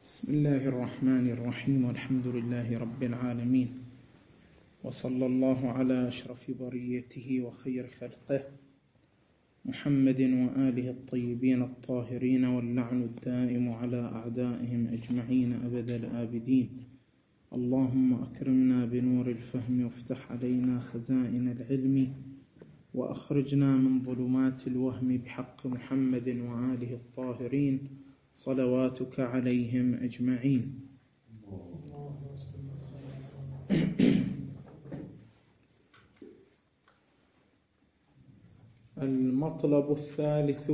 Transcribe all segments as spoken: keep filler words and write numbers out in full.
بسم الله الرحمن الرحيم والحمد لله رب العالمين وصلى الله على أشرف بريته وخير خلقه محمد وآله الطيبين الطاهرين واللعن الدائم على أعدائهم أجمعين أبد الآبدين. اللهم أكرمنا بنور الفهم وافتح علينا خزائن العلم وأخرجنا من ظلمات الوهم بحق محمد وآله الطاهرين صلواتك عليهم أجمعين. المطلب الثالث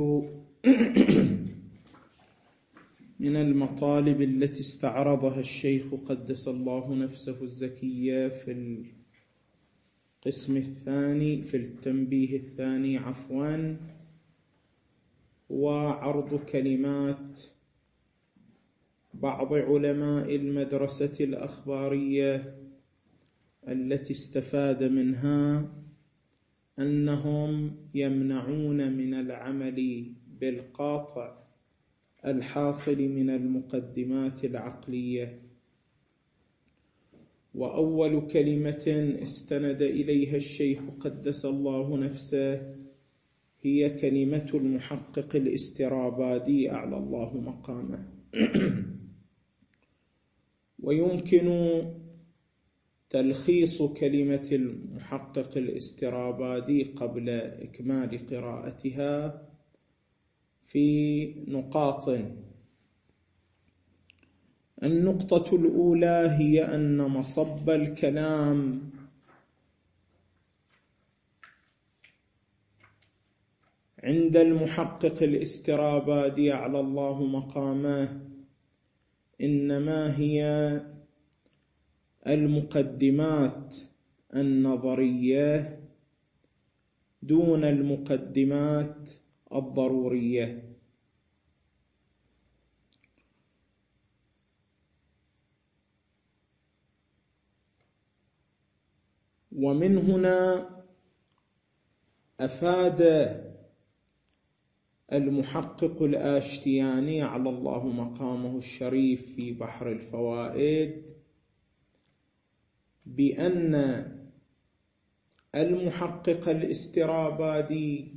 من المطالب التي استعرضها الشيخ قدس الله نفسه الزكية في القسم الثاني في التنبيه الثاني عفوا وعرض كلمات بعض علماء المدرسة الأخبارية التي استفاد منها أنهم يمنعون من العمل بالقاطع الحاصل من المقدمات العقلية. وأول كلمة استند إليها الشيخ قدس الله نفسه هي كلمة المحقق الاسترابادي أعلى الله مقامه. ويمكن تلخيص كلمة المحقق الاسترابادي قبل إكمال قراءتها في نقاط. النقطة الأولى هي أن مصب الكلام عند المحقق الاسترابادي على الله مقامه إنما هي المقدمات النظرية دون المقدمات الضرورية. ومن هنا أفاد المحقق الآشتياني على الله مقامه الشريف في بحر الفوائد بأن المحقق الاسترابادي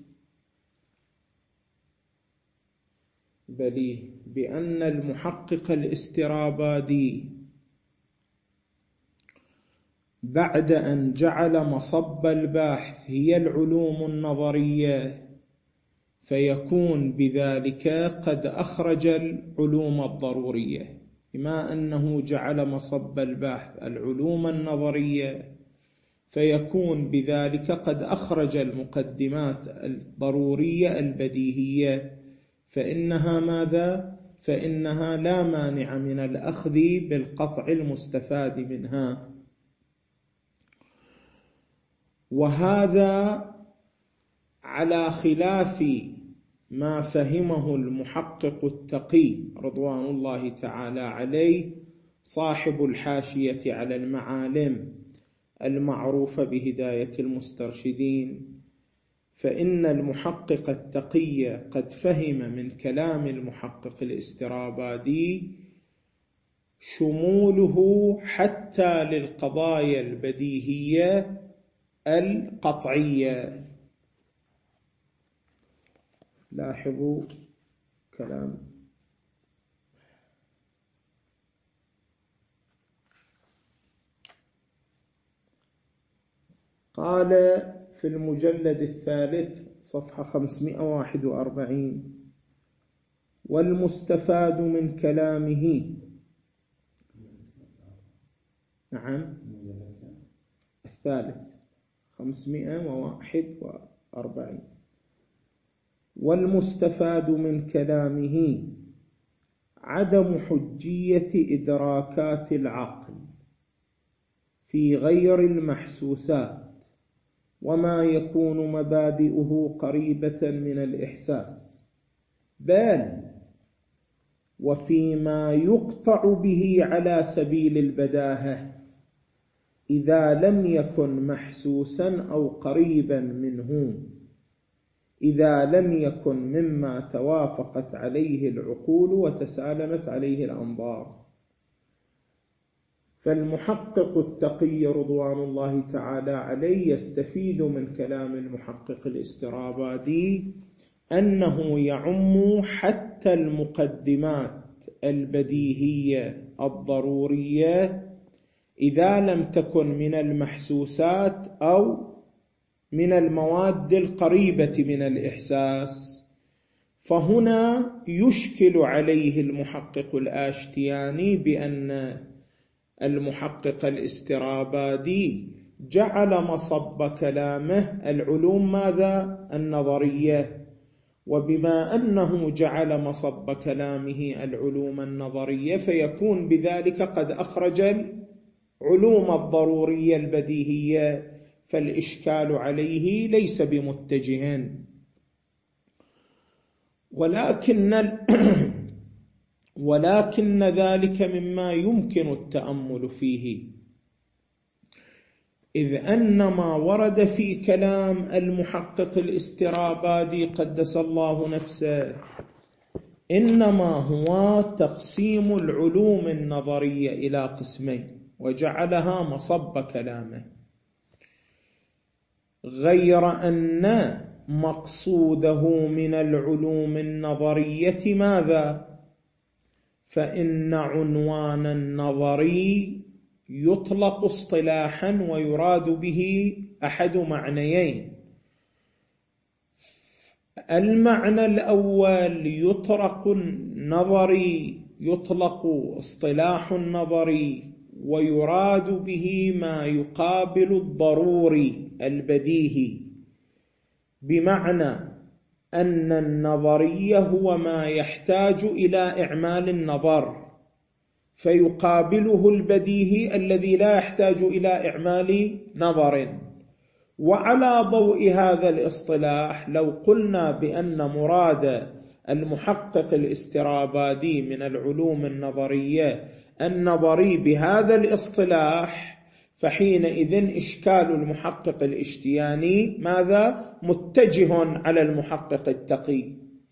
بل بأن المحقق الاسترابادي بعد أن جعل مصب الباحث هي العلوم النظرية فيكون بذلك قد أخرج العلوم الضرورية، بما أنه جعل مصب البحث العلوم النظرية فيكون بذلك قد أخرج المقدمات الضرورية البديهية، فإنها ماذا؟ فإنها لا مانع من الأخذ بالقطع المستفاد منها. وهذا على خلاف ما فهمه المحقق التقي رضوان الله تعالى عليه صاحب الحاشية على المعالم المعروفة بهداية المسترشدين. فإن المحقق التقي قد فهم من كلام المحقق الاسترابادي شموله حتى للقضايا البديهية القطعية. لاحظوا كلام قال في المجلد الثالث صفحة خمسمائة وواحد وأربعين: والمستفاد من كلامه نعم الثالث خمسمائة وواحد وأربعين والمستفاد من كلامه عدم حجية إدراكات العقل في غير المحسوسات وما يكون مبادئه قريبة من الإحساس، بل وفيما يقطع به على سبيل البداهة إذا لم يكن محسوسا أو قريبا منه، إذا لم يكن مما توافقت عليه العقول وتسالمت عليه الأنظار. فالمحقق التقي رضوان الله تعالى عليه يستفيد من كلام المحقق الاسترابادي أنه يعم حتى المقدمات البديهية الضرورية إذا لم تكن من المحسوسات أو من المواد القريبة من الإحساس. فهنا يشكل عليه المحقق الآشتياني بأن المحقق الاسترابادي جعل مصب كلامه العلوم ماذا؟ النظرية. وبما أنه جعل مصب كلامه العلوم النظرية فيكون بذلك قد أخرج العلوم الضرورية البديهية، فالإشكال عليه ليس بمتجه. ولكن ولكن ذلك مما يمكن التأمل فيه، إذ أن ما ورد في كلام المحقق الاسترابادي قدس الله نفسه إنما هو تقسيم العلوم النظرية إلى قسمين وجعلها مصب كلامه، غير أن مقصوده من العلوم النظرية ماذا؟ فإن عنوان النظري يطلق اصطلاحا ويراد به أحد معنيين. المعنى الأول يطلق النظري، يطلق اصطلاح النظري ويراد به ما يقابل الضروري البديهي، بمعنى أن النظري هو ما يحتاج إلى إعمال النظر، فيقابله البديهي الذي لا يحتاج إلى إعمال نظر. وعلى ضوء هذا الاصطلاح لو قلنا بأن مراد المحقق الاسترابادي من العلوم النظرية النظري بهذا الاصطلاح، فحينئذ إشكال المحقق الاشتياني ماذا؟ متجه على المحقق التقي.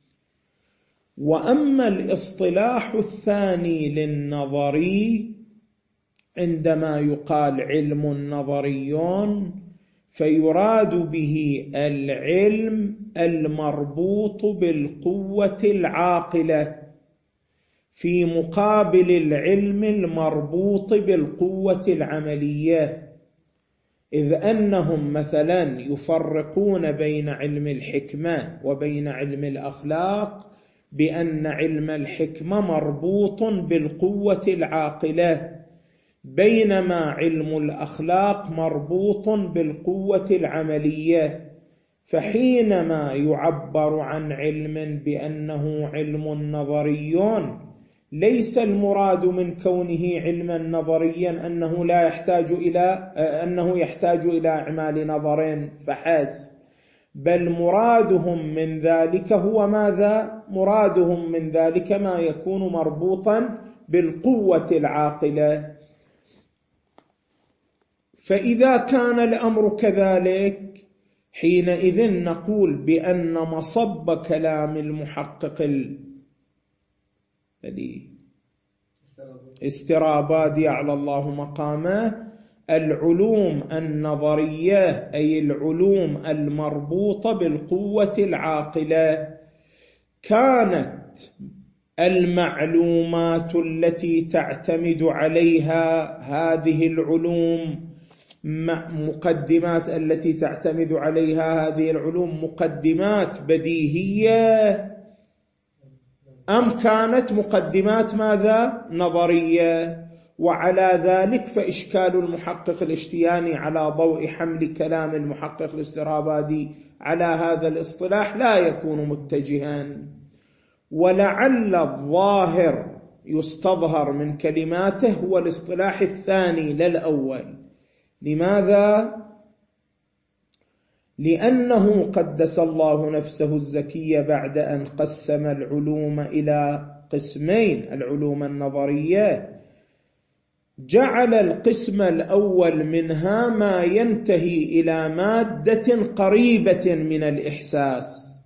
وأما الاصطلاح الثاني للنظري عندما يقال علم نظري فيراد به العلم المربوط بالقوة العاقلة في مقابل العلم المربوط بالقوة العملية، إذ أنهم مثلا يفرقون بين علم الحكمة وبين علم الأخلاق بأن علم الحكمة مربوط بالقوة العاقلة، بينما علم الأخلاق مربوط بالقوة العملية. فحينما يعبر عن علم بأنه علم نظري ليس المراد من كونه علما نظريا أنه لا يحتاج إلى أنه يحتاج إلى أعمال نظر فحسب، بل مرادهم من ذلك هو ماذا؟ مرادهم من ذلك ما يكون مربوطا بالقوة العاقلة. فإذا كان الأمر كذلك حينئذ نقول بأن مصب كلام المحقق الاسترابادي على الله مقامه العلوم النظرية، أي العلوم المربوطة بالقوة العاقلة. كانت المعلومات التي تعتمد عليها هذه العلوم مقدمات التي تعتمد عليها هذه العلوم مقدمات بديهية أم كانت مقدمات ماذا؟ نظرية. وعلى ذلك فإشكال المحقق الاشتياني على ضوء حمل كلام المحقق الاسترابادي على هذا الاصطلاح لا يكون متجها. ولعل الظاهر يستظهر من كلماته هو الاصطلاح الثاني للأول. لماذا؟ لأنه قدس الله نفسه الزكية بعد أن قسم العلوم إلى قسمين، العلوم النظرية، جعل القسم الأول منها ما ينتهي إلى مادة قريبة من الإحساس،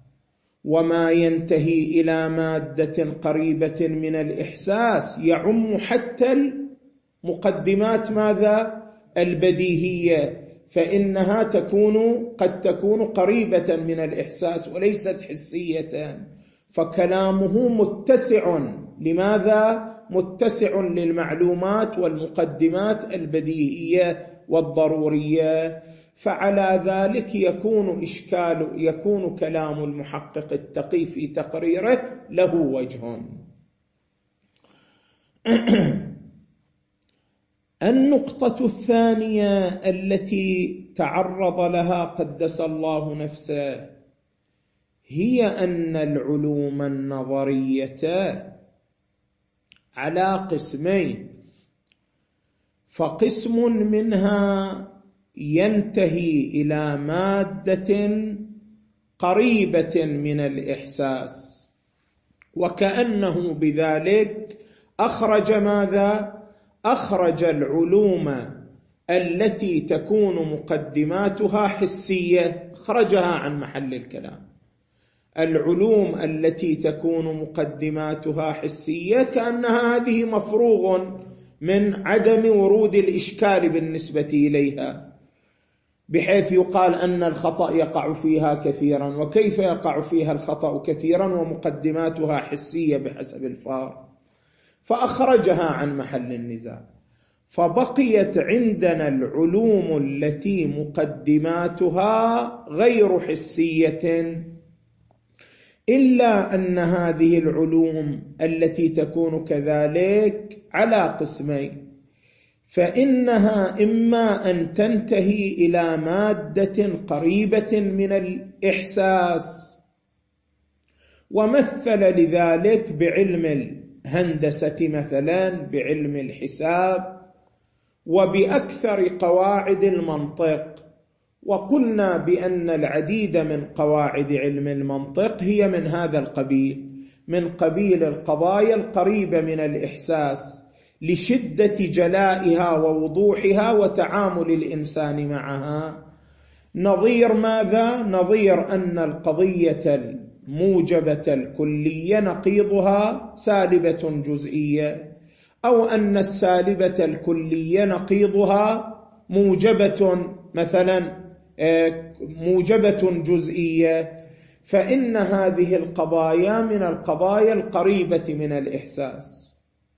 وما ينتهي إلى مادة قريبة من الإحساس يعم حتى المقدمات ماذا؟ البديهية، فإنها تكون قد تكون قريبة من الإحساس وليست حسية، فكلامه متسع. لماذا؟ متسع للمعلومات والمقدمات البديهية والضرورية. فعلى ذلك يكون إشكال يكون كلام المحقق التقي في تقريره له وجه. النقطة الثانية التي تعرض لها قدس الله نفسه هي أن العلوم النظرية على قسمين، فقسم منها ينتهي إلى مادة قريبة من الإحساس، وكأنه بذلك أخرج ماذا؟ أخرج العلوم التي تكون مقدماتها حسية، أخرجها عن محل الكلام. العلوم التي تكون مقدماتها حسية كأنها هذه مفروغ من عدم ورود الإشكال بالنسبة إليها، بحيث يقال أن الخطأ يقع فيها كثيرا، وكيف يقع فيها الخطأ كثيرا ومقدماتها حسية بحسب الفار، فأخرجها عن محل النزاع. فبقيت عندنا العلوم التي مقدماتها غير حسية، إلا أن هذه العلوم التي تكون كذلك على قسمين، فإنها إما أن تنتهي إلى مادة قريبة من الإحساس، ومثل لذلك بعلم الهندسة مثلا، بعلم الحساب، وبأكثر قواعد المنطق. وقلنا بأن العديد من قواعد علم المنطق هي من هذا القبيل، من قبيل القضايا القريبة من الإحساس لشدة جلائها ووضوحها وتعامل الإنسان معها. نظير ماذا؟ نظير أن القضية الموجبة الكلية نقيضها سالبة جزئية، أو أن السالبة الكلية نقيضها موجبة مثلا موجبة جزئية. فإن هذه القضايا من القضايا القريبة من الإحساس.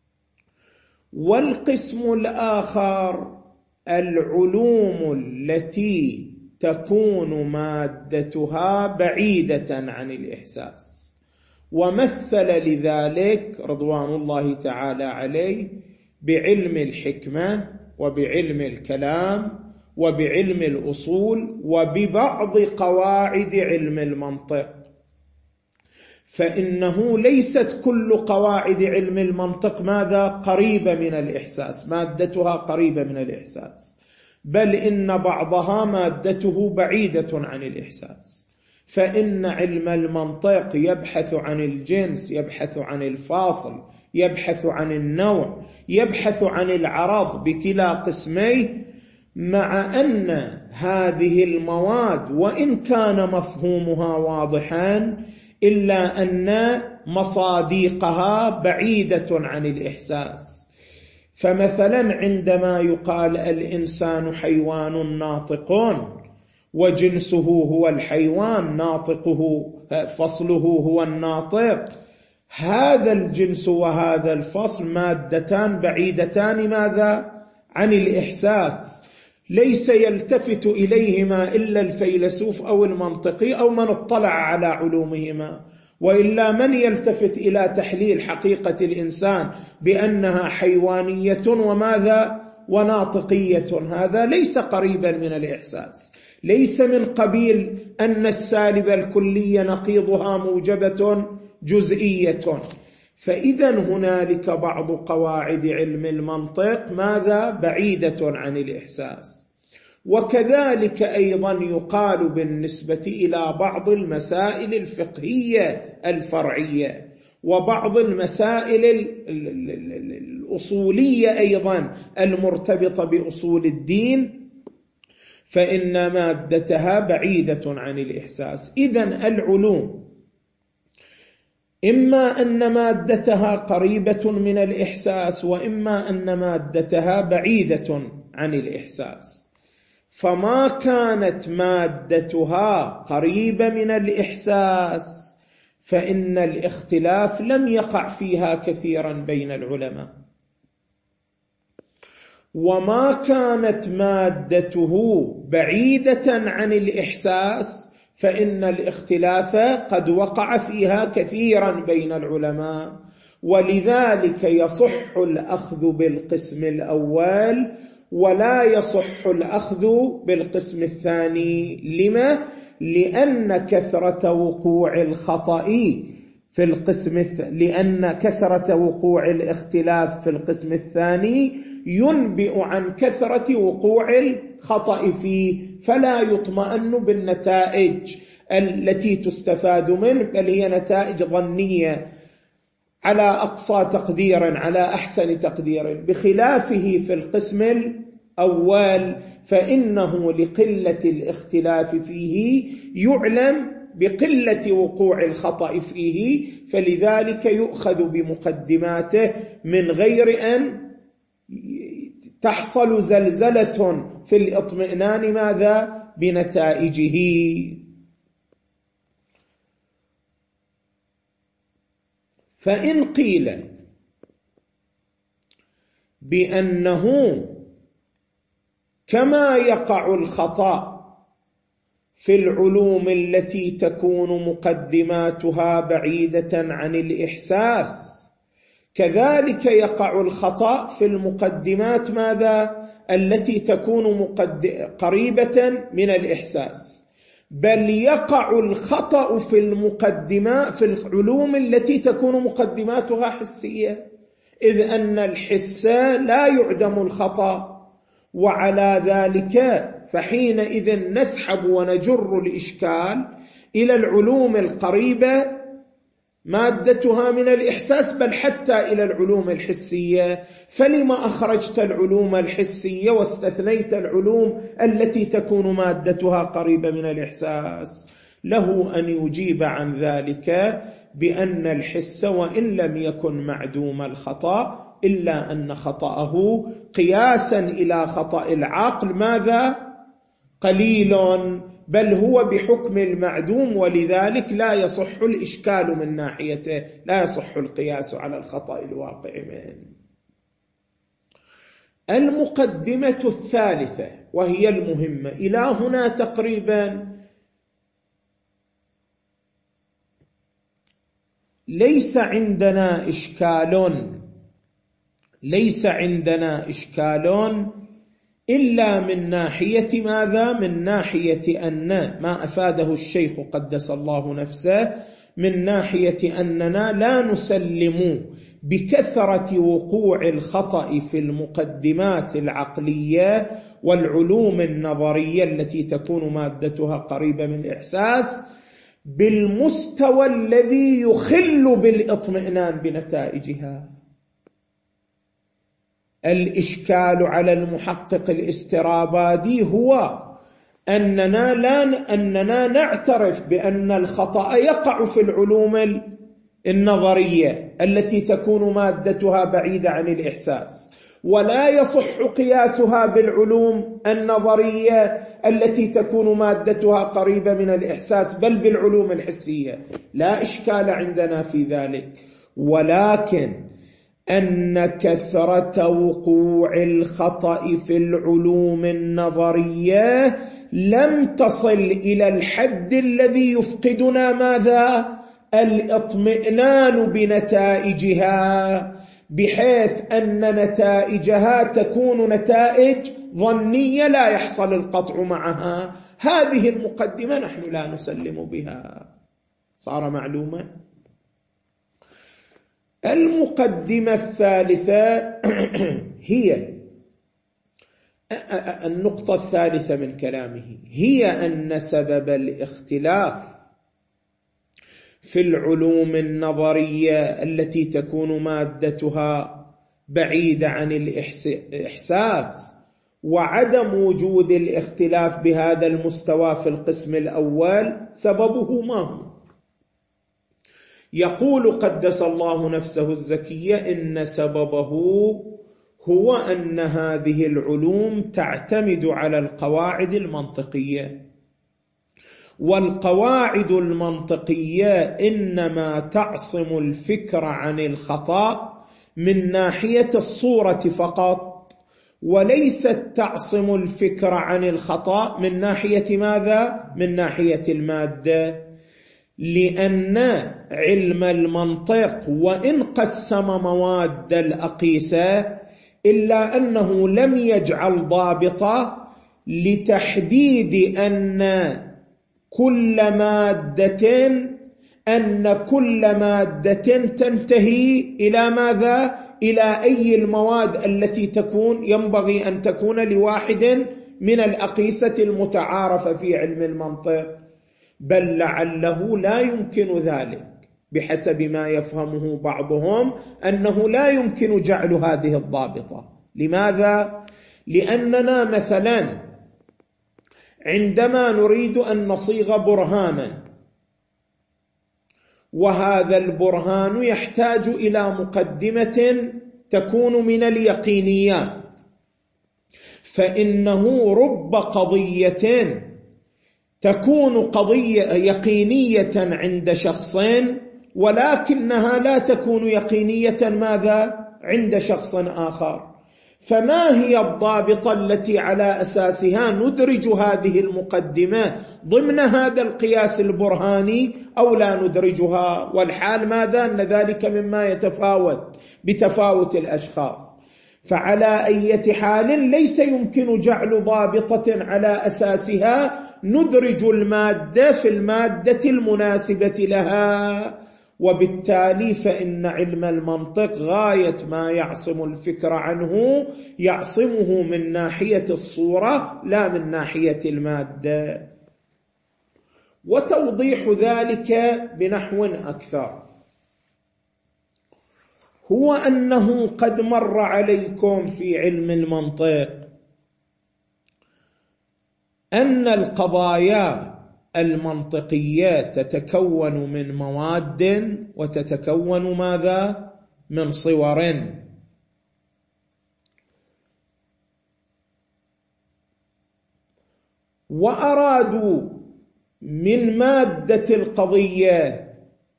والقسم الآخر العلوم التي تكون مادتها بعيدة عن الإحساس، ومثل لذلك رضوان الله تعالى عليه بعلم الحكمة وبعلم الكلام وبعلم الأصول وببعض قواعد علم المنطق. فإنه ليست كل قواعد علم المنطق ماذا؟ قريبة من الإحساس، مادتها قريبة من الإحساس، بل إن بعضها مادته بعيدة عن الإحساس. فإن علم المنطق يبحث عن الجنس، يبحث عن الفاصل، يبحث عن النوع، يبحث عن العرض بكلا قسميه، مع أن هذه المواد وإن كان مفهومها واضحا إلا أن مصاديقها بعيدة عن الإحساس. فمثلا عندما يقال الإنسان حيوان ناطق وجنسه هو الحيوان، ناطقه فصله هو الناطق، هذا الجنس وهذا الفصل مادتان بعيدتان ماذا؟ عن الإحساس، ليس يلتفت إليهما إلا الفيلسوف أو المنطقي أو من اطلع على علومهما، وإلا من يلتفت إلى تحليل حقيقة الإنسان بأنها حيوانية وماذا؟ وناطقية. هذا ليس قريبا من الإحساس، ليس من قبيل أن السالب الكلية نقيضها موجبة جزئية. فإذا هنالك بعض قواعد علم المنطق ماذا؟ بعيدة عن الإحساس. وكذلك أيضا يقال بالنسبة إلى بعض المسائل الفقهية الفرعية وبعض المسائل الأصولية أيضا المرتبطة بأصول الدين، فإن مادتها بعيدة عن الإحساس. إذن العلوم إما أن مادتها قريبة من الإحساس وإما أن مادتها بعيدة عن الإحساس. فما كانت مادتها قريبة من الإحساس فإن الاختلاف لم يقع فيها كثيرا بين العلماء، وما كانت مادته بعيدة عن الإحساس فإن الاختلاف قد وقع فيها كثيرا بين العلماء. ولذلك يصح الأخذ بالقسم الأول ولا يصح الأخذ بالقسم الثاني. لما؟ لأن كثرة وقوع الخطأ في القسم لأن كثرة وقوع الاختلاف في القسم الثاني ينبئ عن كثرة وقوع الخطأ فيه، فلا يطمئن بالنتائج التي تستفاد منه، بل هي نتائج ظنية على أقصى تقدير على أحسن تقدير. بخلافه في القسم الأول فإنه لقلة الاختلاف فيه يعلم بقلة وقوع الخطأ فيه، فلذلك يؤخذ بمقدماته من غير أن تحصل زلزلة في الاطمئنان ماذا؟ بنتائجه. فإن قيل بأنه كما يقع الخطأ في العلوم التي تكون مقدماتها بعيدة عن الإحساس كذلك يقع الخطأ في المقدمات ماذا؟ التي تكون مقد... قريبة من الإحساس، بل يقع الخطأ في المقدمات في العلوم التي تكون مقدماتها حسية، إذ أن الحس لا يعدم الخطأ. وعلى ذلك فحينئذ نسحب ونجر الإشكال إلى العلوم القريبة مادتها من الإحساس، بل حتى إلى العلوم الحسية. فلما أخرجت العلوم الحسية واستثنيت العلوم التي تكون مادتها قريبة من الإحساس؟ له أن يجيب عن ذلك بأن الحس وإن لم يكن معدوم الخطأ إلا أن خطأه قياسا إلى خطأ العقل ماذا؟ قليل، بل هو بحكم المعدوم، ولذلك لا يصح الإشكال من ناحيته، لا يصح القياس على الخطأ الواقع منه. المقدمة الثالثة وهي المهمة إلى هنا تقريبا ليس عندنا إشكال ليس عندنا إشكال إلا من ناحية ماذا؟ من ناحية أن ما أفاده الشيخ قدس الله نفسه، من ناحية أننا لا نسلم بكثرة وقوع الخطأ في المقدمات العقلية والعلوم النظرية التي تكون مادتها قريبة من الإحساس بالمستوى الذي يخل بالاطمئنان بنتائجها. الإشكال على المحقق الاسترابادي هو أننا, لا أننا نعترف بأن الخطأ يقع في العلوم النظرية التي تكون مادتها بعيدة عن الإحساس، ولا يصح قياسها بالعلوم النظرية التي تكون مادتها قريبة من الإحساس، بل بالعلوم الحسية. لا إشكال عندنا في ذلك، ولكن أن كثرة وقوع الخطأ في العلوم النظرية لم تصل إلى الحد الذي يفقدنا ماذا؟ الاطمئنان بنتائجها، بحيث أن نتائجها تكون نتائج ظنية لا يحصل القطع معها. هذه المقدمة نحن لا نسلم بها. صار معلومة؟ المقدمة الثالثة هي النقطة الثالثة من كلامه، هي أن سبب الاختلاف في العلوم النظرية التي تكون مادتها بعيدة عن الإحساس وعدم وجود الاختلاف بهذا المستوى في القسم الأول، سببه ما هو؟ يقول قدس الله نفسه الزكية إن سببه هو أن هذه العلوم تعتمد على القواعد المنطقية، والقواعد المنطقية إنما تعصم الفكر عن الخطأ من ناحية الصورة فقط، وليست تعصم الفكر عن الخطأ من ناحية ماذا؟ من ناحية المادة، لأن علم المنطق وإن قسم مواد الأقيسة إلا أنه لم يجعل ضابطة لتحديد أن كل مادة أن كل مادة تنتهي إلى ماذا؟ إلى أي المواد التي تكون ينبغي أن تكون لواحد من الأقيسة المتعارفة في علم المنطق، بل لعله لا يمكن ذلك بحسب ما يفهمه بعضهم، أنه لا يمكن جعل هذه الضابطة. لماذا؟ لأننا مثلا عندما نريد أن نصيغ برهانا، وهذا البرهان يحتاج إلى مقدمة تكون من اليقينيات، فإنه رب قضية تكون قضية يقينية عند شخصين ولكنها لا تكون يقينية ماذا؟ عند شخص آخر. فما هي الضابطة التي على أساسها ندرج هذه المقدمة ضمن هذا القياس البرهاني أو لا ندرجها؟ والحال ماذا؟ أن ذلك مما يتفاوت بتفاوت الأشخاص. فعلى أي حال ليس يمكن جعل ضابطة على أساسها ندرج المادة في المادة المناسبة لها، وبالتالي فإن علم المنطق غاية ما يعصم الفكر عنه يعصمه من ناحية الصورة لا من ناحية المادة. وتوضيح ذلك بنحو أكثر هو أنه قد مر عليكم في علم المنطق أن القضايا المنطقية تتكون من مواد وتتكون ماذا؟ من صور. وأرادوا من مادة القضية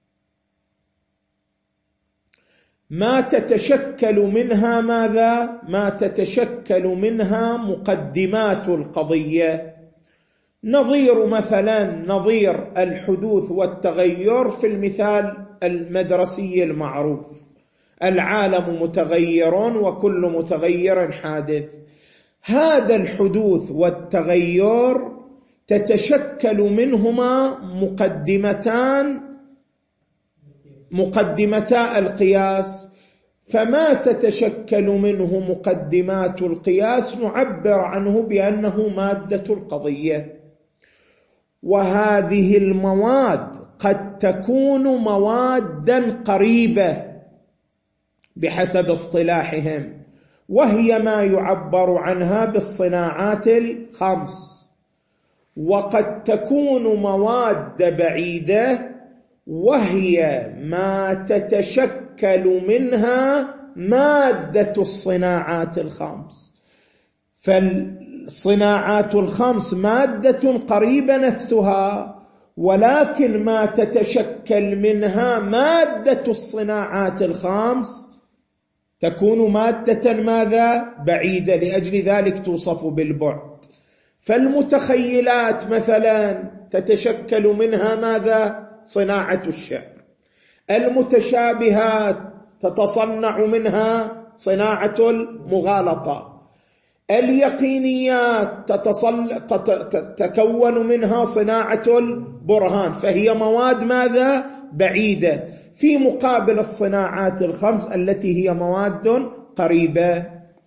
ما تتشكل منها ماذا؟ ما تتشكل منها مقدمات القضية، نظير مثلا نظير الحدوث والتغير في المثال المدرسي المعروف: العالم متغير وكل متغير حادث. هذا الحدوث والتغير تتشكل منهما مقدمتان مقدمتا القياس، فما تتشكل منه مقدمات القياس نعبر عنه بأنه مادة القضية. وهذه المواد قد تكون موادا قريبة بحسب اصطلاحهم، وهي ما يعبر عنها بالصناعات الخمس، وقد تكون مواد بعيدة وهي ما تتشكل منها مادة الصناعات الخمس. فالصناعات الخمس مادة قريبة نفسها، ولكن ما تتشكل منها مادة الصناعات الخمس تكون مادة ماذا؟ بعيدة، لأجل ذلك توصف بالبعد. فالمتخيلات مثلا تتشكل منها ماذا؟ صناعة الشعر. المتشابهات تتصنع منها صناعة المغالطة. اليقينيات تتكون منها صناعة البرهان، فهي مواد ماذا؟ بعيدة، في مقابل الصناعات الخمس التي هي مواد قريبة.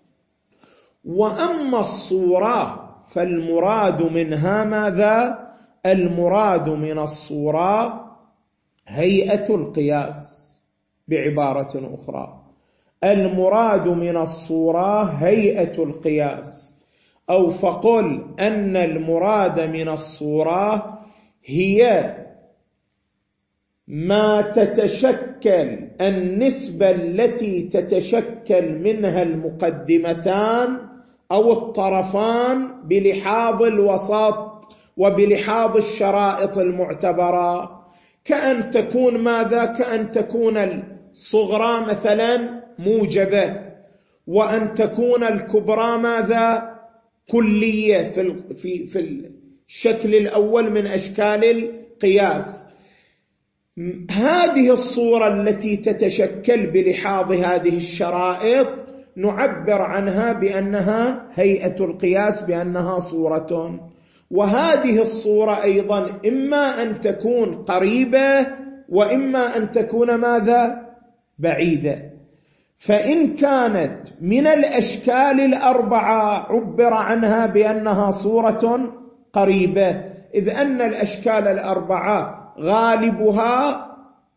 وأما الصورة فالمراد منها ماذا؟ المراد من الصورة هيئة القياس. بعبارة أخرى، المراد من الصورة هيئة القياس، أو فقل أن المراد من الصورة هي ما تتشكل النسبة التي تتشكل منها المقدمتان أو الطرفان بلحاظ الوسط وبلحاظ الشرائط المعتبرة، كأن تكون ماذا؟ كأن تكون الصغرى مثلا موجبة، وأن تكون الكبرى ماذا؟ كلية في في في الشكل الأول من أشكال القياس. هذه الصورة التي تتشكل بلحاظ هذه الشرائط نعبر عنها بأنها هيئة القياس، بأنها صورة. وهذه الصورة أيضا إما أن تكون قريبة وإما أن تكون ماذا؟ بعيدة. فإن كانت من الأشكال الأربعة عبر عنها بأنها صورة قريبة، إذ أن الأشكال الأربعة غالبها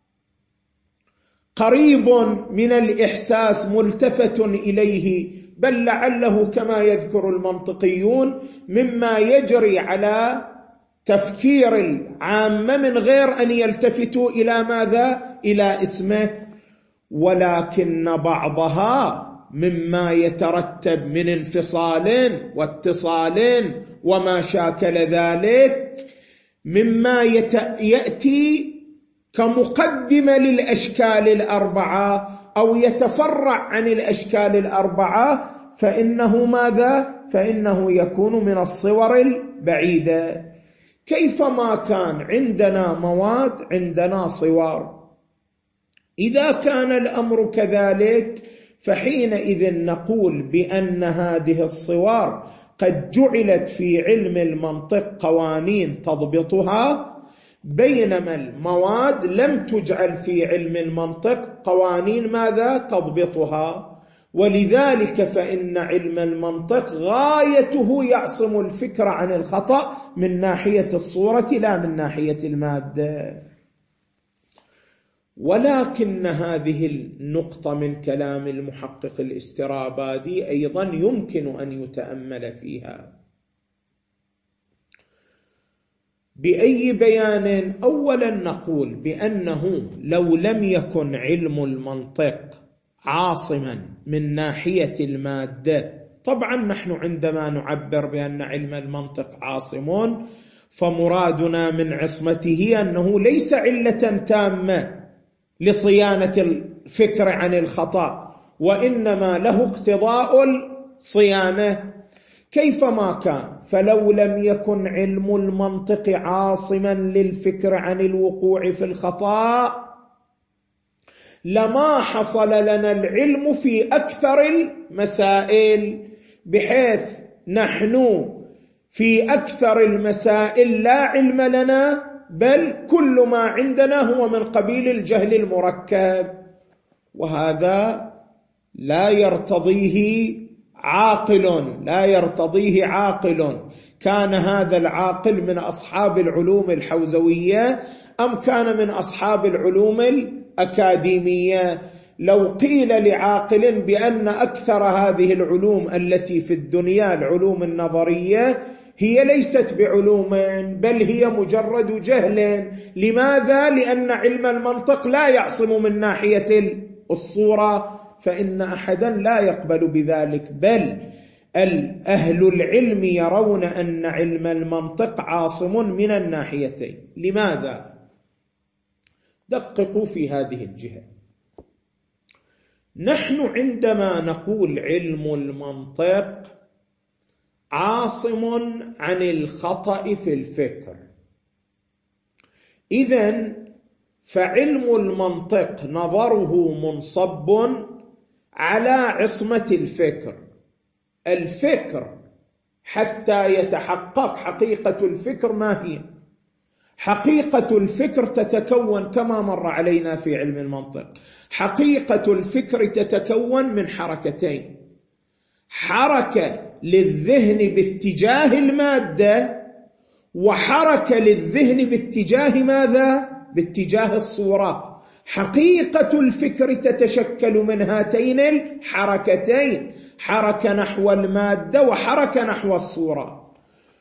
قريب من الإحساس ملتفت إليه، بل لعله كما يذكر المنطقيون مما يجري على تفكير العامة من غير أن يلتفتوا إلى ماذا؟ إلى اسمه. ولكن بعضها مما يترتب من انفصال واتصال وما شاكل ذلك مما يأتي كمقدمة للأشكال الأربعة أو يتفرع عن الأشكال الأربعة، فإنه ماذا؟ فإنه يكون من الصور البعيدة. كيفما كان عندنا مواد عندنا صور. إذا كان الأمر كذلك فحينئذ نقول بأن هذه الصور قد جعلت في علم المنطق قوانين تضبطها، بينما المواد لم تجعل في علم المنطق قوانين ماذا؟ تضبطها. ولذلك فإن علم المنطق غايته يعصم الفكر عن الخطأ من ناحية الصورة لا من ناحية المادة. ولكن هذه النقطة من كلام المحقق الاسترابادي أيضا يمكن أن يتأمل فيها. بأي بيان؟ أولا نقول بأنه لو لم يكن علم المنطق عاصما من ناحية المادة، طبعا نحن عندما نعبر بأن علم المنطق عاصم فمرادنا من عصمته أنه ليس علة تامة لصيانة الفكر عن الخطأ، وإنما له اقتضاء الصيانة. كيفما كان، فلو لم يكن علم المنطق عاصما للفكر عن الوقوع في الخطأ لما حصل لنا العلم في أكثر المسائل، بحيث نحن في أكثر المسائل لا علم لنا، بل كل ما عندنا هو من قبيل الجهل المركب، وهذا لا يرتضيه عاقل، لا يرتضيه عاقل. كان هذا العاقل من أصحاب العلوم الحوزوية أم كان من أصحاب العلوم الأكاديمية؟ لو قيل لعاقل بأن أكثر هذه العلوم التي في الدنيا العلوم النظرية هي ليست بعلوم بل هي مجرد جهل، لماذا؟ لأن علم المنطق لا يعصم من ناحية الصورة، فإن أحدا لا يقبل بذلك، بل أهل العلم يرون أن علم المنطق عاصم من الناحيتين. لماذا؟ دققوا في هذه الجهة. نحن عندما نقول علم المنطق عاصم عن الخطأ في الفكر، إذن فعلم المنطق نظره منصب على عصمة الفكر. الفكر حتى يتحقق حقيقة الفكر ما هي؟ حقيقة الفكر تتكون كما مر علينا في علم المنطق، حقيقة الفكر تتكون من حركتين: حركة للذهن باتجاه المادة، وحركة للذهن باتجاه ماذا؟ باتجاه الصورة. حقيقة الفكر تتشكل من هاتين الحركتين، حركة نحو المادة وحركة نحو الصورة.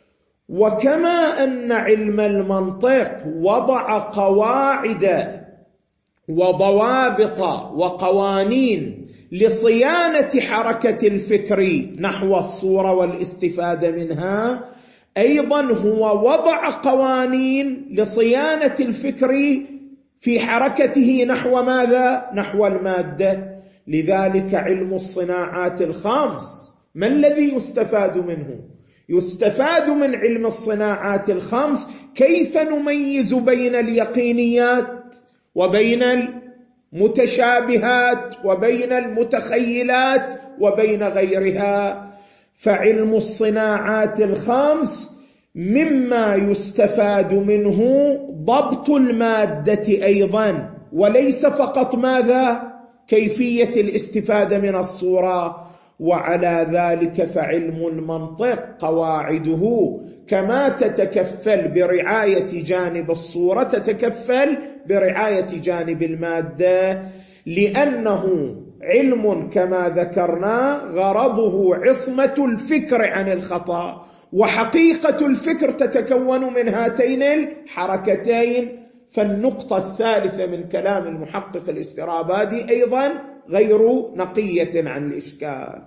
وكما أن علم المنطق وضع قواعد وضوابط وقوانين لصيانة حركة الفكر نحو الصورة والاستفادة منها، أيضا هو وضع قوانين لصيانة الفكر في حركته نحو ماذا؟ نحو المادة. لذلك علم الصناعات الخمس ما الذي يستفاد منه؟ يستفاد من علم الصناعات الخمس كيف نميز بين اليقينيات وبين المتشابهات وبين المتخيلات وبين غيرها. فعلم الصناعات الخمس مما يستفاد منه ضبط المادة أيضا، وليس فقط ماذا؟ كيفية الاستفادة من الصورة. وعلى ذلك فعلم المنطق قواعده كما تتكفل برعاية جانب الصورة تتكفل برعاية جانب المادة، لأنه علم كما ذكرنا غرضه عصمة الفكر عن الخطأ، وحقيقة الفكر تتكون من هاتين الحركتين. فالنقطة الثالثة من كلام المحقق الاسترابادي أيضا غير نقية عن الإشكال.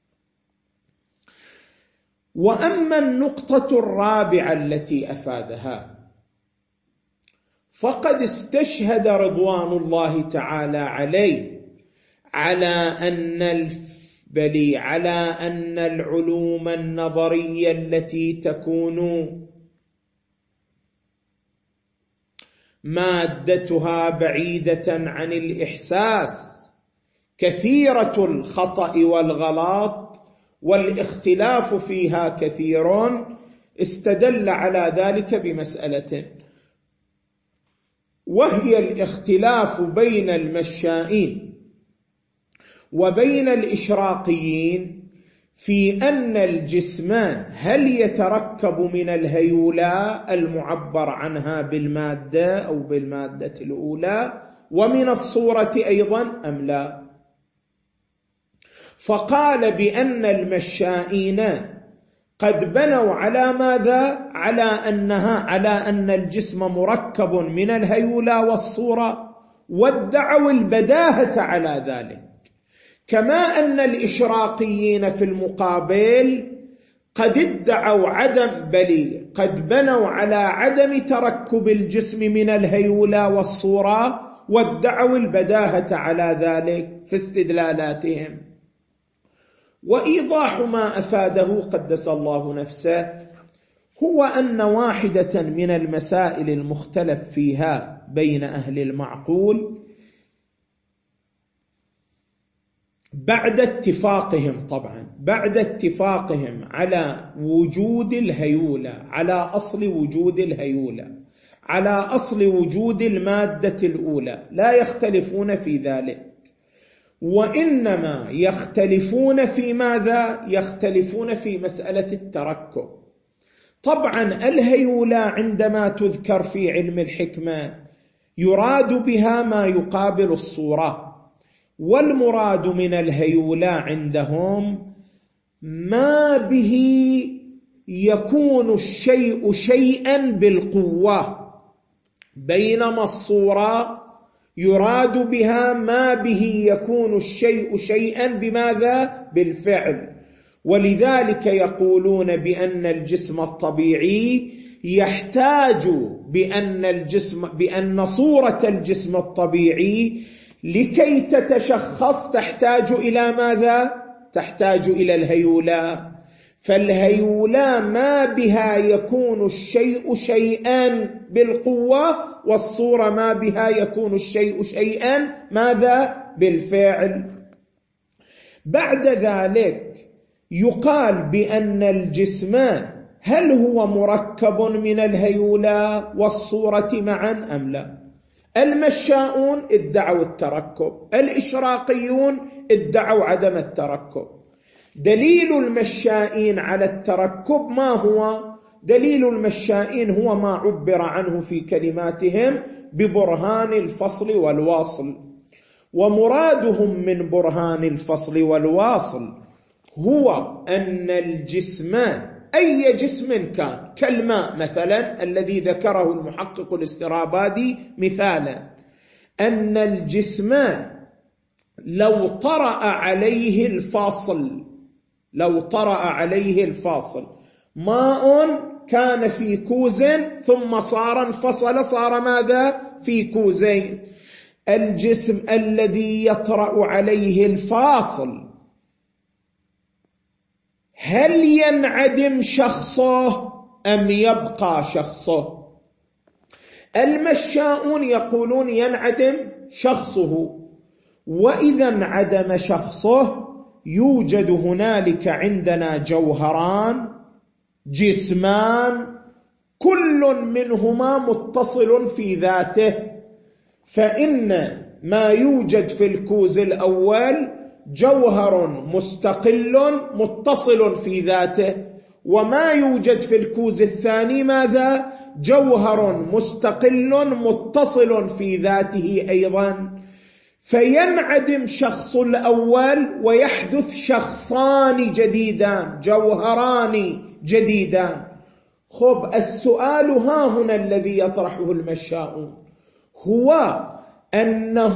وأما النقطة الرابعة التي أفادها، فقد استشهد رضوان الله تعالى عليه على أن البلي على أن العلوم النظرية التي تكون مادتها بعيدة عن الإحساس كثيرة الخطأ والغلط والاختلاف فيها كثير. استدل على ذلك بمسألة، وهي الاختلاف بين المشائين وبين الإشراقيين في أن الجسم هل يتركب من الهيولا المعبر عنها بالمادة أو بالمادة الأولى ومن الصورة أيضا أم لا. فقال بأن المشائين قد بنوا على ماذا؟ على أنها على أن الجسم مركب من الهيولا والصورة، وادعوا البداهة على ذلك. كما أن الإشراقيين في المقابل قد ادعوا عدم بل قد بنوا على عدم تركب الجسم من الهيولا والصورة، وادعوا البداهة على ذلك في استدلالاتهم. وإيضاح ما أفاده قدس الله نفسه هو أن واحدة من المسائل المختلف فيها بين أهل المعقول بعد اتفاقهم طبعا بعد اتفاقهم على وجود الهيولة، على أصل وجود الهيولة، على أصل وجود المادة الأولى، لا يختلفون في ذلك، وإنما يختلفون في ماذا؟ يختلفون في مسألة التركب. طبعا الهيولة عندما تذكر في علم الحكمة يراد بها ما يقابل الصورة، والمراد من الهيولة عندهم ما به يكون الشيء شيئا بالقوة، بينما الصورة يراد بها ما به يكون الشيء شيئا بماذا؟ بالفعل. ولذلك يقولون بأن الجسم الطبيعي يحتاج بأن الجسم بأن صورة الجسم الطبيعي لكي تتشخص تحتاج إلى ماذا؟ تحتاج إلى الهيولة. فالهيولة ما بها يكون الشيء شيئا بالقوة، والصورة ما بها يكون الشيء شيئا ماذا؟ بالفعل. بعد ذلك يقال بأن الجسم هل هو مركب من الهيولة والصورة معا أم لا؟ المشاؤون ادعوا التركب، الإشراقيون ادعوا عدم التركب. دليل المشائين على التركب ما هو؟ دليل المشائين هو ما عبر عنه في كلماتهم ببرهان الفصل والواصل. ومرادهم من برهان الفصل والواصل هو أن الجسم أي جسم كان كالماء مثلا الذي ذكره المحقق الاسترابادي مثالا، أن الجسم لو طرأ عليه الفاصل لو طرأ عليه الفاصل ماء كان في كوز ثم صار انفصل صار ماذا؟ في كوزين. الجسم الذي يطرأ عليه الفاصل هل ينعدم شخصه أم يبقى شخصه؟ المشاؤون يقولون ينعدم شخصه، وإذا انعدم شخصه يوجد هنالك عندنا جوهران جسمان كل منهما متصل في ذاته، فإن ما يوجد في الكوز الأول جوهر مستقل متصل في ذاته، وما يوجد في الكوز الثاني ماذا؟ جوهر مستقل متصل في ذاته أيضا، فينعدم شخص الأول ويحدث شخصان جديدان جوهران جديدان. خب السؤال ها هنا الذي يطرحه المشاؤون هو أنه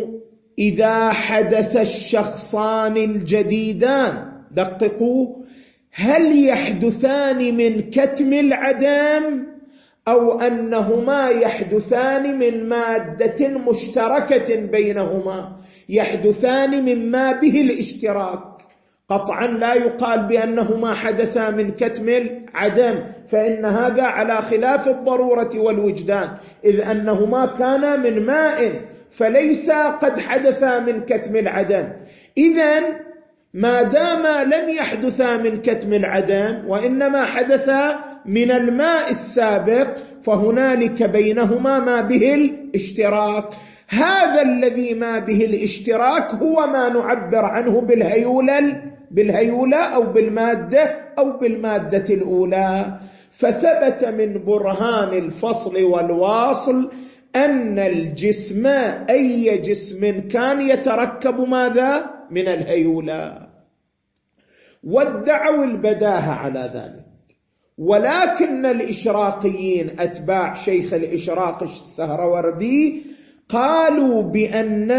إذا حدث الشخصان الجديدان دققوا، هل يحدثان من كتم العدم أو أنهما يحدثان من مادة مشتركة بينهما، يحدثان مما به الاشتراك؟ قطعا لا يقال بأنهما حدثا من كتم العدم، فإن هذا على خلاف الضرورة والوجدان، إذ أنهما كانا من ماء فليس قد حدثا من كتم العدم. إذن ما دام لم يحدثا من كتم العدم وإنما حدثا من الماء السابق فهنالك بينهما ما به الاشتراك. هذا الذي ما به الاشتراك هو ما نعبر عنه بالهيولة بالهيولة أو بالمادة أو بالمادة الأولى. فثبت من برهان الفصل والواصل أن الجسم أي جسم كان يتركب ماذا؟ من الهيولة، وادعوا البداهة على ذلك. ولكن الإشراقيين أتباع شيخ الإشراق السهروردي قالوا بأن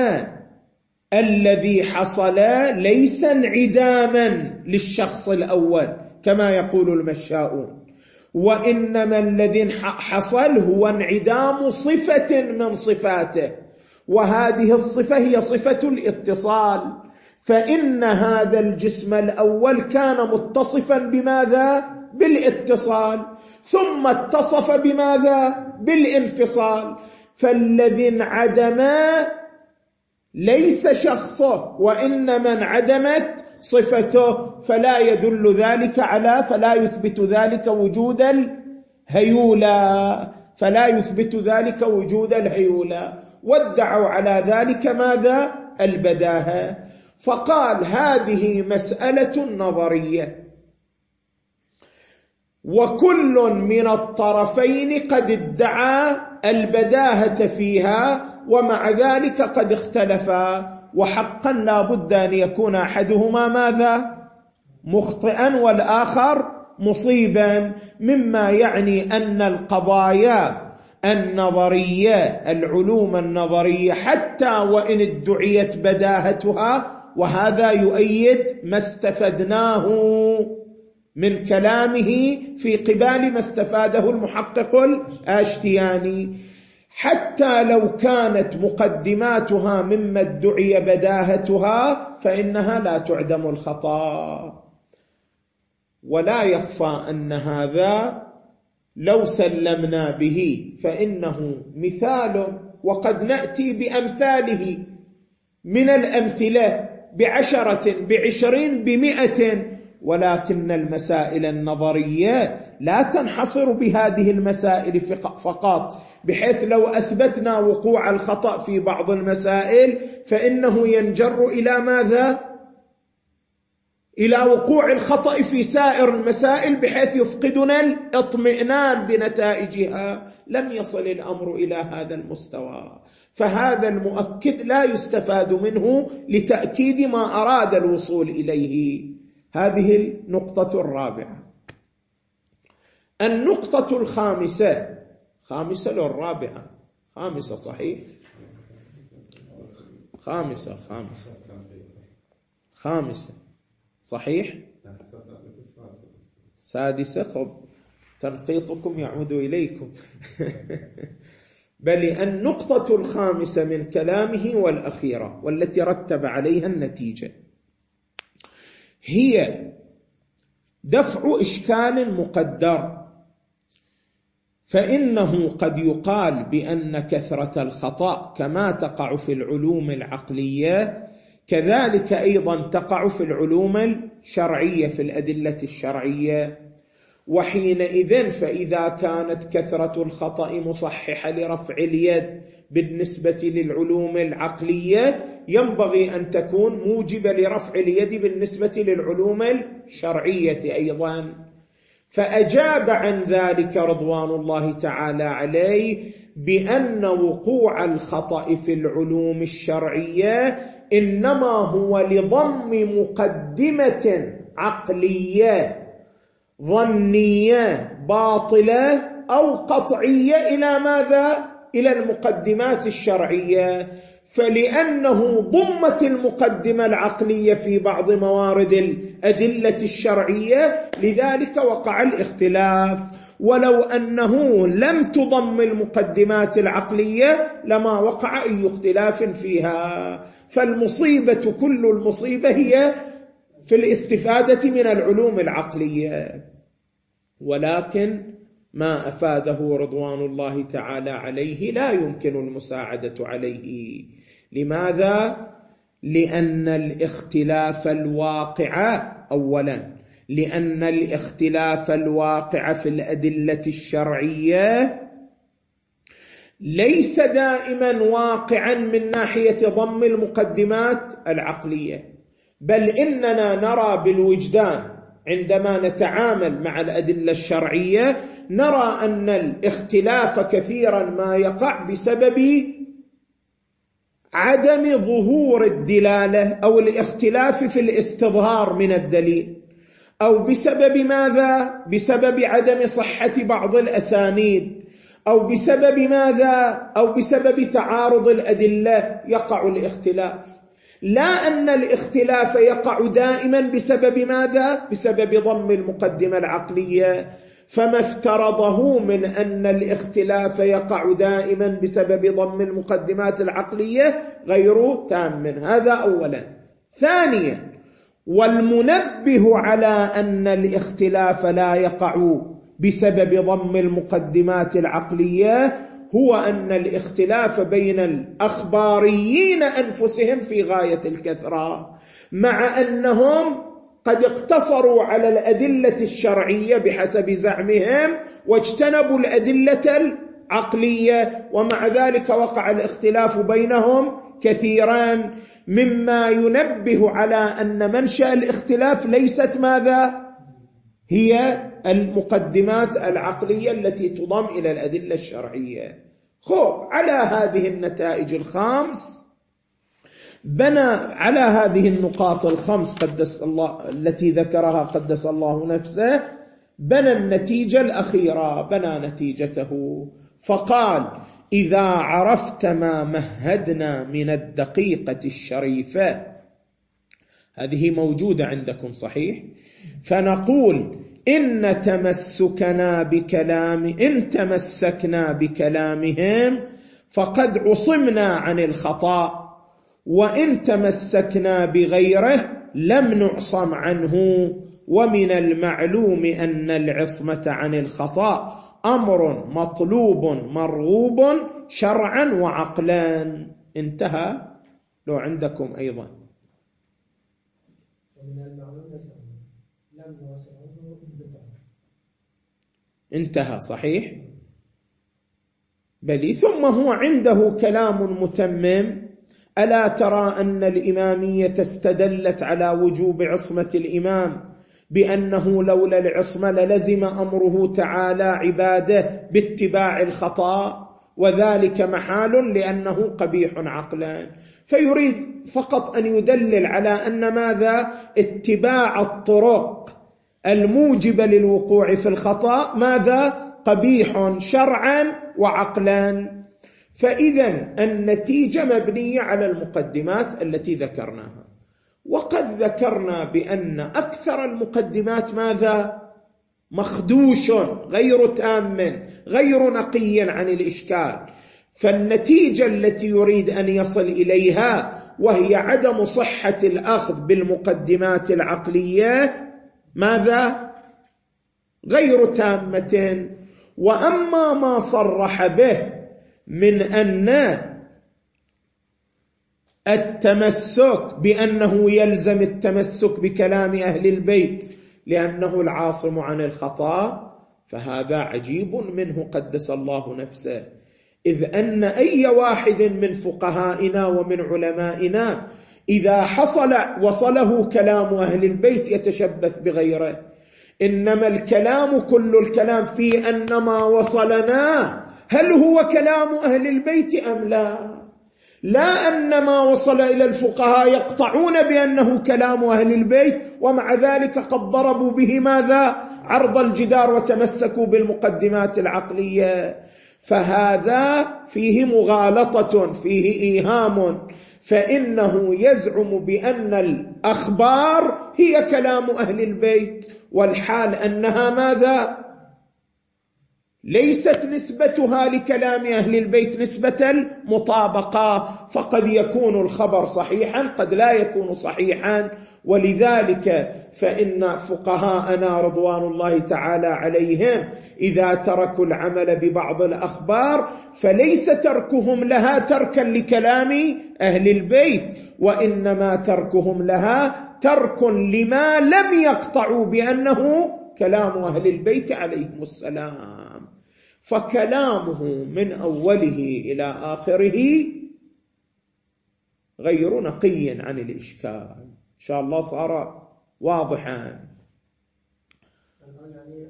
الذي حصل ليس انعداما للشخص الأول كما يقول المشاؤون، وإنما الذي حصل هو انعدام صفة من صفاته، وهذه الصفة هي صفة الاتصال. فإن هذا الجسم الأول كان متصفا بماذا؟ بالاتصال، ثم اتصف بماذا؟ بالانفصال. فالذي انعدم ليس شخصه وإنما انعدمت صفته، فلا يدل ذلك على فلا يثبت ذلك وجود الهيولة فلا يثبت ذلك وجود الهيولة وادعوا على ذلك ماذا؟ البداهة. فقال هذه مسألة نظرية، وكل من الطرفين قد ادعى البداهة فيها، ومع ذلك قد اختلفا، وحقا لا بد أن يكون أحدهما ماذا؟ مخطئا والآخر مصيبا، مما يعني أن القضايا النظرية العلوم النظرية حتى وإن ادعيت بداهتها، وهذا يؤيد ما استفدناه من كلامه في قبال ما استفاده المحقق الآشتياني، حتى لو كانت مقدماتها مما ادعي بداهتها فإنها لا تعدم الخطأ. ولا يخفى أن هذا لو سلمنا به فإنه مثال، وقد نأتي بأمثاله من الأمثلة بعشرة بعشرين بمئة، ولكن المسائل النظرية لا تنحصر بهذه المسائل فقط، بحيث لو أثبتنا وقوع الخطأ في بعض المسائل فإنه ينجر إلى ماذا؟ إلى وقوع الخطأ في سائر المسائل بحيث يفقدنا الاطمئنان بنتائجها. لم يصل الأمر إلى هذا المستوى، فهذا المؤكد لا يستفاد منه لتأكيد ما أراد الوصول إليه. هذه النقطة الرابعة. النقطة الخامسة، خامسة لو الرابعة؟ خامسة صحيح، خامسة خامسة خامسة صحيح، سادسة. خب تنقيطكم يعود إليكم. بل النقطة الخامسة من كلامه والأخيرة والتي رتب عليها النتيجة هي دفع إشكال مقدر. فإنه قد يقال بأن كثرة الخطأ كما تقع في العلوم العقلية كذلك أيضا تقع في العلوم الشرعية، في الأدلة الشرعية. وحينئذ فإذا كانت كثرة الخطأ مصححة لرفع اليد بالنسبة للعلوم العقلية، ينبغي أن تكون موجبة لرفع اليد بالنسبة للعلوم الشرعية أيضا. فأجاب عن ذلك رضوان الله تعالى عليه بأن وقوع الخطأ في العلوم الشرعية إنما هو لضم مقدمة عقلية ظنية باطلة أو قطعية إلى ماذا؟ إلى المقدمات الشرعية. فلأنه ضمت المقدمة العقلية في بعض موارد الأدلة الشرعية لذلك وقع الاختلاف. ولو أنه لم تضم المقدمات العقلية لما وقع أي اختلاف فيها. فالمصيبة كل المصيبة هي في الاستفادة من العلوم العقلية. ولكن ما أفاده رضوان الله تعالى عليه لا يمكن المساعدة عليه. لماذا؟ لأن الاختلاف الواقع أولا لأن الاختلاف الواقع في الأدلة الشرعية ليس دائما واقعا من ناحية ضم المقدمات العقلية، بل إننا نرى بالوجدان عندما نتعامل مع الأدلة الشرعية نرى أن الاختلاف كثيرا ما يقع بسبب عدم ظهور الدلالة أو الاختلاف في الاستظهار من الدليل، أو بسبب ماذا؟ بسبب عدم صحة بعض الأسانيد، أو بسبب ماذا؟ أو بسبب تعارض الأدلة يقع الاختلاف. لا أن الاختلاف يقع دائما بسبب ماذا؟ بسبب ضم المقدمة العقلية. فما افترضه من أن الاختلاف يقع دائما بسبب ضم المقدمات العقلية غير تام. هذا أولا. ثانيا، والمنبه على أن الاختلاف لا يقع بسبب ضم المقدمات العقلية هو أن الاختلاف بين الأخباريين أنفسهم في غاية الكثرة، مع أنهم قد اقتصروا على الأدلة الشرعية بحسب زعمهم واجتنبوا الأدلة العقلية، ومع ذلك وقع الاختلاف بينهم كثيرا، مما ينبه على أن منشأ الاختلاف ليست ماذا؟ هي المقدمات العقلية التي تضم إلى الأدلة الشرعية. خب على هذه النتائج الخمس بنى، على هذه النقاط الخمس قدس الله التي ذكرها قدس الله نفسه، بنى النتيجة الأخيرة، بنى نتيجته فقال: إذا عرفت ما مهدنا من الدقيقة الشريفة، هذه موجودة عندكم صحيح؟ فنقول إن تمسكنا بكلام إن تمسكنا بكلامهم فقد عصمنا عن الخطأ، وإن تمسكنا بغيره لم نعصم عنه. ومن المعلوم أن العصمة عن الخطأ أمر مطلوب مرغوب شرعا وعقلا. انتهى. لو عندكم أيضا انتهى صحيح. بل ثم هو عنده كلام متمم: ألا ترى أن الإمامية استدلت على وجوب عصمة الإمام بأنه لولا العصمة للزم أمره تعالى عباده باتباع الخطأ، وذلك محال لأنه قبيح عقلا. فيريد فقط أن يدلل على أن ماذا؟ اتباع الطرق الموجبة للوقوع في الخطأ ماذا؟ قبيح شرعا وعقلا. فإذا النتيجة مبنية على المقدمات التي ذكرناها. وقد ذكرنا بأن أكثر المقدمات ماذا؟ مخدوش، غير تام، غير نقي عن الإشكال. فالنتيجة التي يريد أن يصل إليها وهي عدم صحة الأخذ بالمقدمات العقلية ماذا؟ غير تامة. وأما ما صرح به من أن التمسك بأنه يلزم التمسك بكلام أهل البيت لأنه العاصم عن الخطأ، فهذا عجيب منه قدس الله نفسه، إذ أن أي واحد من فقهائنا ومن علمائنا إذا حصل وصله كلام أهل البيت يتشبث بغيره. إنما الكلام كل الكلام في أن ما وصلنا هل هو كلام أهل البيت أم لا؟ لا أن ما وصل إلى الفقهاء يقطعون بأنه كلام أهل البيت ومع ذلك قد ضربوا به ماذا؟ عرض الجدار وتمسكوا بالمقدمات العقلية. فهذا فيه مغالطة، فيه إيهام، فإنه يزعم بأن الأخبار هي كلام أهل البيت، والحال أنها ماذا؟ ليست نسبتها لكلام أهل البيت نسبة المطابقة، فقد يكون الخبر صحيحا قد لا يكون صحيحا. ولذلك فإن فقهاءنا رضوان الله تعالى عليهم إذا تركوا العمل ببعض الأخبار فليس تركهم لها تركا لكلام أهل البيت، وإنما تركهم لها ترك لما لم يقطعوا بأنه كلام أهل البيت عليهم السلام. فكلامه من أوله إلى آخره غير نقي عن الإشكال. إن شاء الله صار واضحا. يعني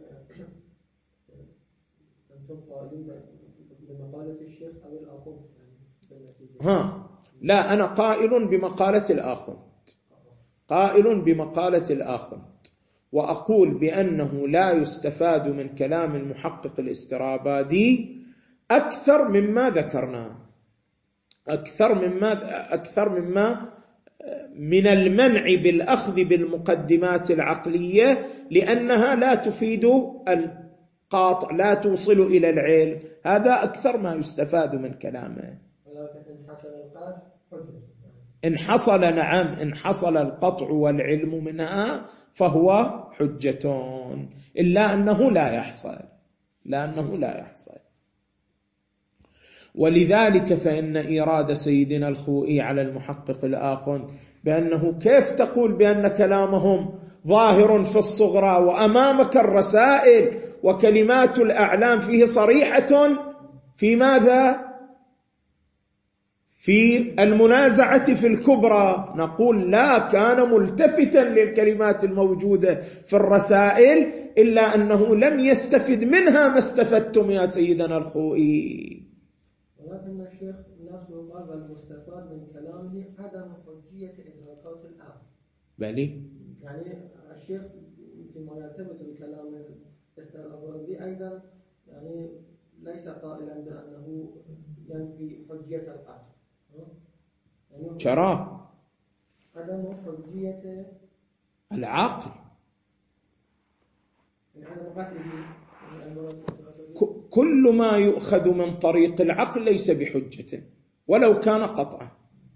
أنتم قائلين بمقالة الشيخ أو الآخر؟ ها لا، أنا قائل بمقالة الآخر، قائل بمقالة الآخر، وأقول بأنه لا يستفاد من كلام المحقق الاسترابادي أكثر مما ذكرناه، أكثر مما أكثر مما من المنع بالأخذ بالمقدمات العقلية لأنها لا تفيد القاطع، لا توصل إلى العلم. هذا أكثر ما يستفاد من كلامه. إن حصل نعم، إن حصل القطع والعلم منها فهو حجة، إلا أنه لا يحصل، لا أنه لا يحصل. ولذلك فإن إيراد سيدنا الخوئي على المحقق الآخر بأنه كيف تقول بأن كلامهم ظاهر في الصغرى وأمامك الرسائل وكلمات الأعلام فيه صريحة في ماذا؟ في المنازعة في الكبرى. نقول لا، كان ملتفتا للكلمات الموجودة في الرسائل إلا أنه لم يستفد منها ما استفدتم يا سيدنا الخوئي. ولكن الشيخ الناس يقال المستفاد من كلامه عدم حجية إدراكات الآن. بلي يعني الشيخ فيما يرتبط بكلام الاسترابادي أيضا يعني ليس قائلا بأنه ينفي حجية القطع، يعني شراب عدم حجية العقل. يعني عدم قطعه كل ما يؤخذ من طريق العقل ليس بحجة ولو كان قطعا.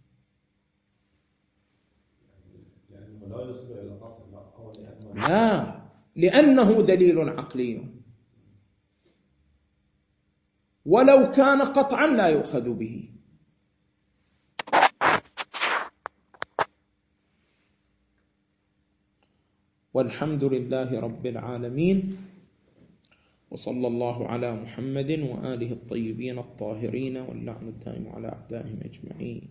لا، لأنه دليل عقلي، ولو كان قطعا لا يؤخذ به. والحمد لله رب العالمين، وصلى الله على محمد وآله الطيبين الطاهرين، واللعن الدائم على أعدائهم أجمعين.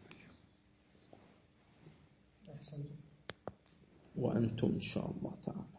وأنتم إن شاء الله تعالى.